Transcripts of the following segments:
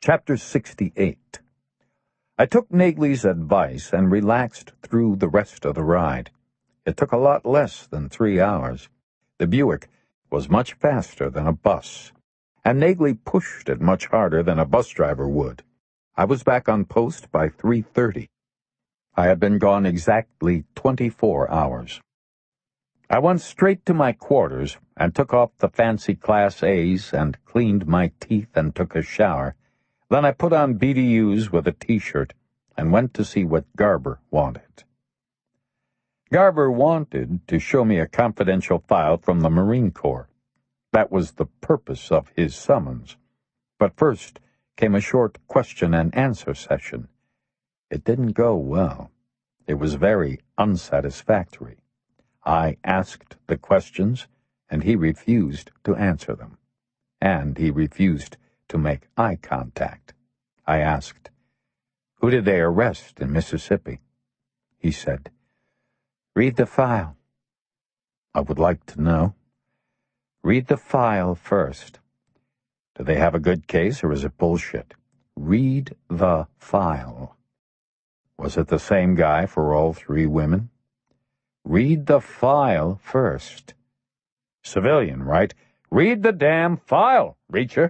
Chapter 68. I took Nagley's advice and relaxed through the rest of the ride. It took a lot less than 3 hours. The Buick was much faster than a bus, and Nagley pushed it much harder than a bus driver would. I was back on post by 3:30. I had been gone exactly 24 hours. I went straight to my quarters and took off the fancy Class A's and cleaned my teeth and took a shower. Then I put on BDUs with a T-shirt and went to see what Garber wanted. Garber wanted to show me a confidential file from the Marine Corps. That was the purpose of his summons. But first came a short question-and-answer session. It didn't go well. It was very unsatisfactory. I asked the questions, and he refused to answer them. And he refused to make eye contact. I asked, "Who did they arrest in Mississippi?" He said, "Read the file." I would like to know. Read the file first. Do they have a good case, or is it bullshit? Read the file. Was it the same guy for all 3 women? Read the file first. Civilian, right? Read the damn file, Reacher.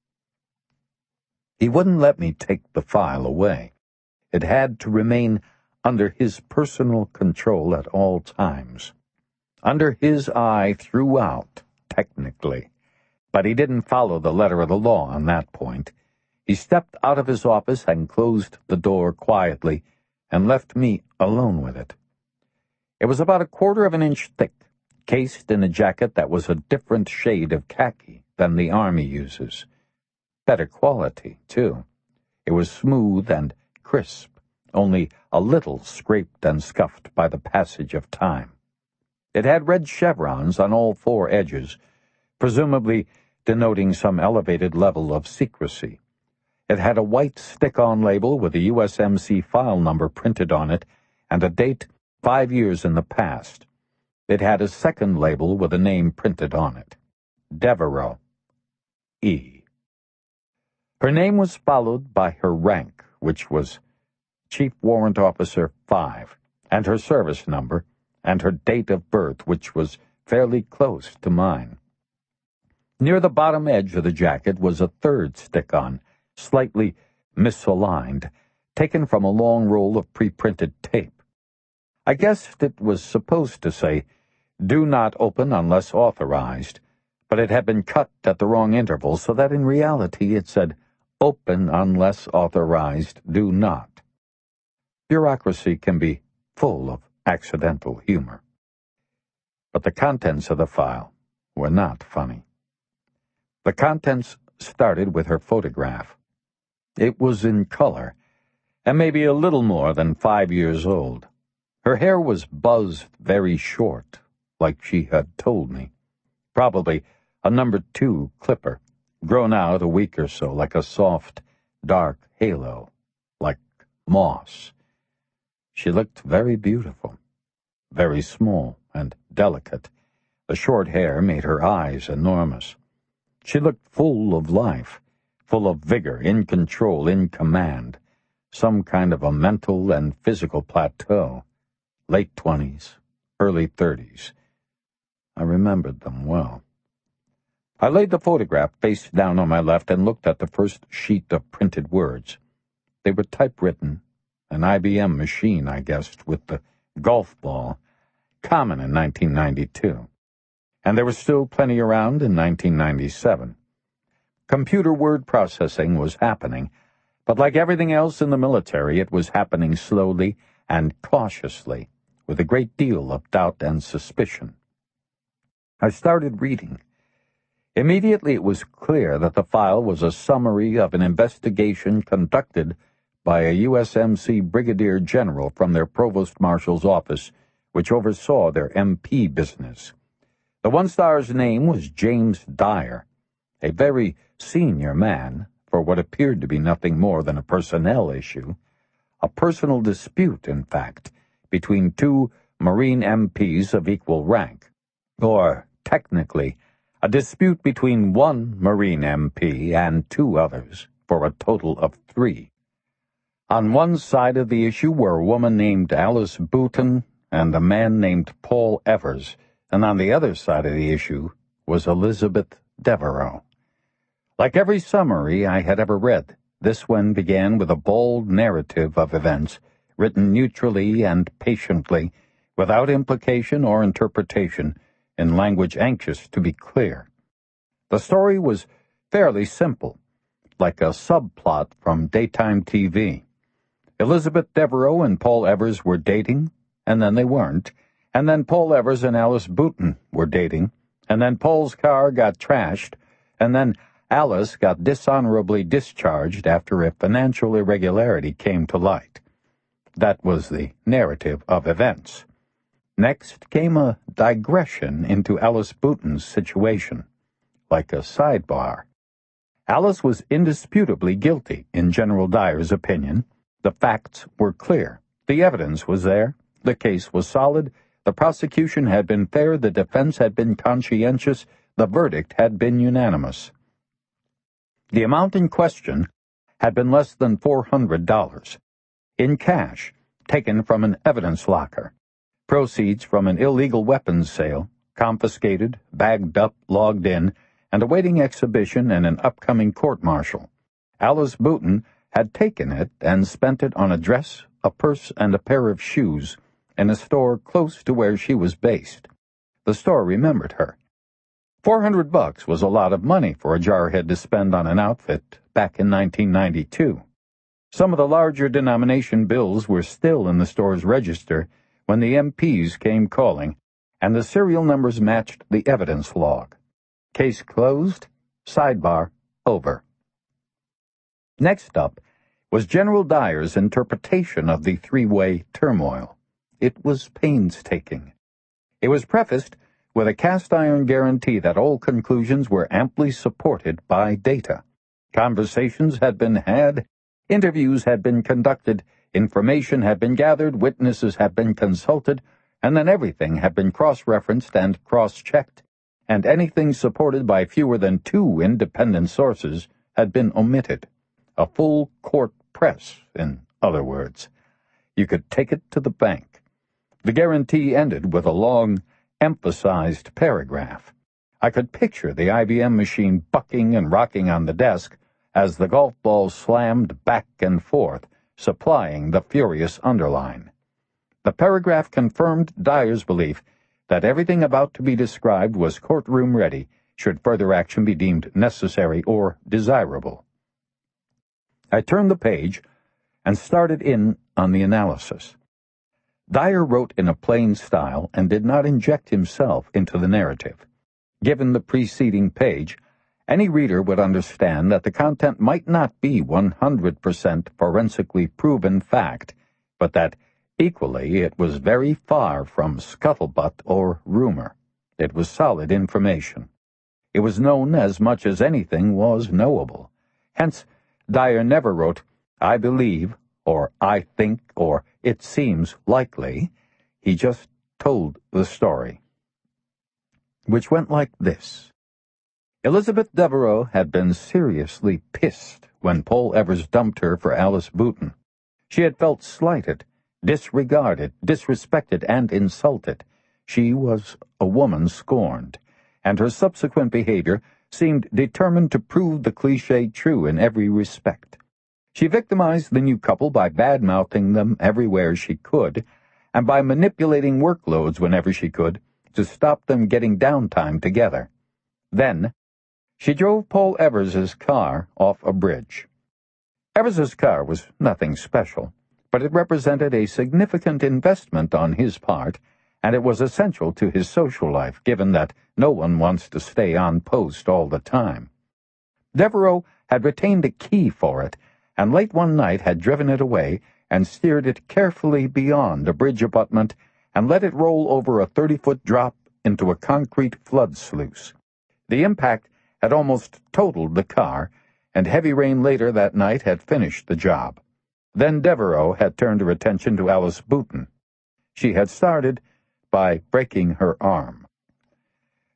He wouldn't let me take the file away. It had to remain under his personal control at all times. Under his eye throughout, technically. But he didn't follow the letter of the law on that point. He stepped out of his office and closed the door quietly and left me alone with it. It was about 1/4 of an inch thick, cased in a jacket that was a different shade of khaki than the Army uses. Better quality, too. It was smooth and crisp, only a little scraped and scuffed by the passage of time. It had red chevrons on all 4 edges, presumably denoting some elevated level of secrecy. It had a white stick-on label with a USMC file number printed on it and a date 5 years in the past. It had a second label with a name printed on it. Devereaux. E. Her name was followed by her rank, which was Chief Warrant Officer 5, and her service number, and her date of birth, which was fairly close to mine. Near the bottom edge of the jacket was a third stick-on, slightly misaligned, taken from a long roll of pre-printed tape. I guessed it was supposed to say, "Do not open unless authorized," but it had been cut at the wrong interval so that in reality it said, "Open unless authorized, do not." Bureaucracy can be full of accidental humor. But the contents of the file were not funny. The contents started with her photograph. It was in color, and maybe a little more than 5 years old. Her hair was buzzed very short, like she had told me. Probably a number 2 clipper, grown out a week or so like a soft, dark halo, like moss. She looked very beautiful, very small and delicate. The short hair made her eyes enormous. She looked full of life, full of vigor, in control, in command, some kind of a mental and physical plateau. Late 20s, early 30s. I remembered them well. I laid the photograph face down on my left and looked at the first sheet of printed words. They were typewritten, an IBM machine, I guessed, with the golf ball, common in 1992. And there was still plenty around in 1997. Computer word processing was happening, but like everything else in the military, it was happening slowly and cautiously, with a great deal of doubt and suspicion. I started reading. Immediately it was clear that the file was a summary of an investigation conducted by a USMC brigadier general from their provost marshal's office, which oversaw their MP business. The one-star's name was James Dyer, a very senior man for what appeared to be nothing more than a personnel issue, a personal dispute, in fact, between 2 Marine MPs of equal rank, or, technically, a dispute between 1 Marine MP and 2 others, for a total of 3. On one side of the issue were a woman named Alice Boutin and a man named Paul Evers, and on the other side of the issue was Elizabeth Devereux. Like every summary I had ever read, this one began with a bold narrative of events, written neutrally and patiently, without implication or interpretation, in language anxious to be clear. The story was fairly simple, like a subplot from daytime TV. Elizabeth Devereux and Paul Evers were dating, and then they weren't, and then Paul Evers and Alice Boutin were dating, and then Paul's car got trashed, and then Alice got dishonorably discharged after a financial irregularity came to light. That was the narrative of events. Next came a digression into Alice Boutin's situation, like a sidebar. Alice was indisputably guilty, in General Dyer's opinion. The facts were clear. The evidence was there. The case was solid. The prosecution had been fair. The defense had been conscientious. The verdict had been unanimous. The amount in question had been less than $400, in cash, taken from an evidence locker, proceeds from an illegal weapons sale, confiscated, bagged up, logged in, and awaiting exhibition in an upcoming court-martial. Alice Boutin had taken it and spent it on a dress, a purse, and a pair of shoes in a store close to where she was based. The store remembered her. $400 was a lot of money for a jarhead to spend on an outfit back in 1992. Some of the larger denomination bills were still in the store's register when the MPs came calling, and the serial numbers matched the evidence log. Case closed, sidebar over. Next up was General Dyer's interpretation of the three-way turmoil. It was painstaking. It was prefaced with a cast-iron guarantee that all conclusions were amply supported by data. Conversations had been had, interviews had been conducted, information had been gathered, witnesses had been consulted, and then everything had been cross-referenced and cross-checked, and anything supported by fewer than 2 independent sources had been omitted. A full court press, in other words. You could take it to the bank. The guarantee ended with a long, emphasized paragraph. I could picture the IBM machine bucking and rocking on the desk as the golf ball slammed back and forth, supplying the furious underline. The paragraph confirmed Dyer's belief that everything about to be described was courtroom ready should further action be deemed necessary or desirable. I turned the page and started in on the analysis. Dyer wrote in a plain style and did not inject himself into the narrative. Given the preceding page, any reader would understand that the content might not be 100% forensically proven fact, but that equally it was very far from scuttlebutt or rumor. It was solid information. It was known as much as anything was knowable. Hence, Dyer never wrote, "I believe," or "I think," or "it seems likely." He just told the story, which went like this. Elizabeth Devereux had been seriously pissed when Paul Evers dumped her for Alice Boutin. She had felt slighted, disregarded, disrespected, and insulted. She was a woman scorned, and her subsequent behavior seemed determined to prove the cliché true in every respect. She victimized the new couple by bad-mouthing them everywhere she could, and by manipulating workloads whenever she could to stop them getting downtime together. Then, she drove Paul Evers's car off a bridge. Evers's car was nothing special, but it represented a significant investment on his part, and it was essential to his social life, given that no one wants to stay on post all the time. Devereux had retained a key for it, and late one night had driven it away and steered it carefully beyond a bridge abutment and let it roll over a 30-foot drop into a concrete flood sluice. The impact had almost totaled the car, and heavy rain later that night had finished the job. Then Devereux had turned her attention to Alice Boutin. She had started by breaking her arm.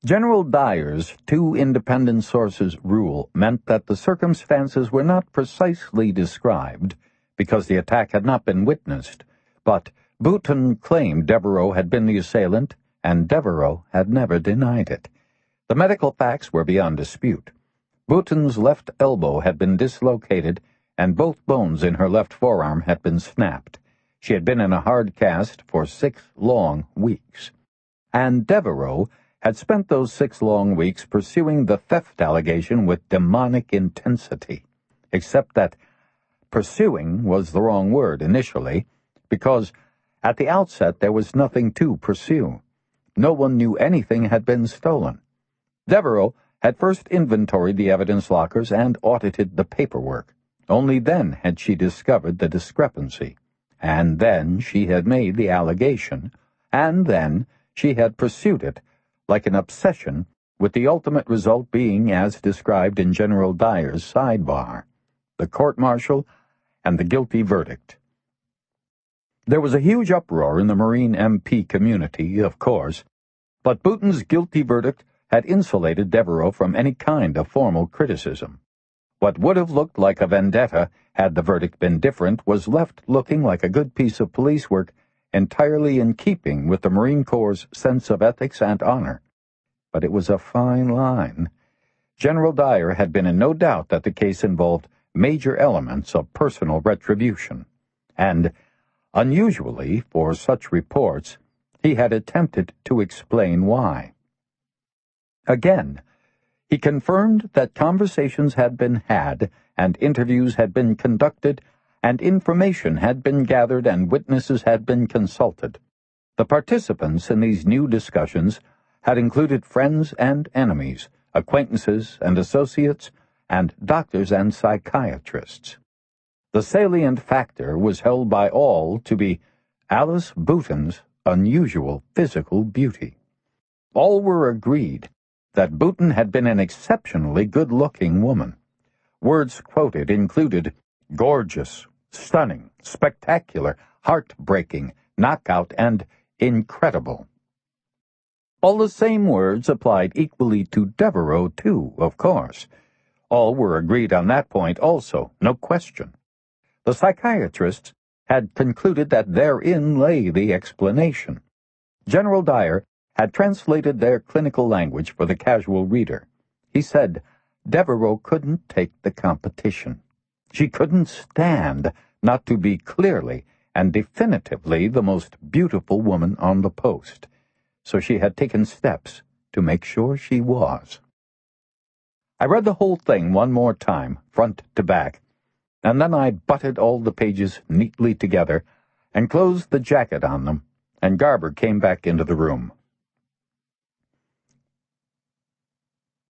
General Dyer's two independent sources rule meant that the circumstances were not precisely described because the attack had not been witnessed, but Boutin claimed Devereaux had been the assailant, and Devereaux had never denied it. The medical facts were beyond dispute. Boutin's left elbow had been dislocated, and both bones in her left forearm had been snapped. She had been in a hard cast for 6 long weeks. And Devereaux had spent those 6 long weeks pursuing the theft allegation with demonic intensity, except that pursuing was the wrong word initially, because at the outset there was nothing to pursue. No one knew anything had been stolen. Devereaux had first inventoried the evidence lockers and audited the paperwork. Only then had she discovered the discrepancy, and then she had made the allegation, and then she had pursued it like an obsession, with the ultimate result being as described in General Dyer's sidebar: the court-martial and the guilty verdict. There was a huge uproar in the Marine MP community, of course, but Boutin's guilty verdict had insulated Devereaux from any kind of formal criticism. What would have looked like a vendetta had the verdict been different was left looking like a good piece of police work entirely in keeping with the Marine Corps' sense of ethics and honor. But it was a fine line. General Dyer had been in no doubt that the case involved major elements of personal retribution, and, unusually for such reports, he had attempted to explain why. Again, he confirmed that conversations had been had, and interviews had been conducted, and information had been gathered, and witnesses had been consulted. The participants in these new discussions had included friends and enemies, acquaintances and associates, and doctors and psychiatrists. The salient factor was held by all to be Alice Boutin's unusual physical beauty. All were agreed that Boutin had been an exceptionally good-looking woman. Words quoted included gorgeous, stunning, spectacular, heartbreaking, knockout, and incredible. All the same words applied equally to Devereaux, too, of course. All were agreed on that point also, no question. The psychiatrists had concluded that therein lay the explanation. General Dyer had translated their clinical language for the casual reader. He said Devereaux couldn't take the competition. She couldn't stand not to be clearly and definitively the most beautiful woman on the post, so she had taken steps to make sure she was. I read the whole thing one more time, front to back, and then I butted all the pages neatly together and closed the jacket on them, and Garber came back into the room.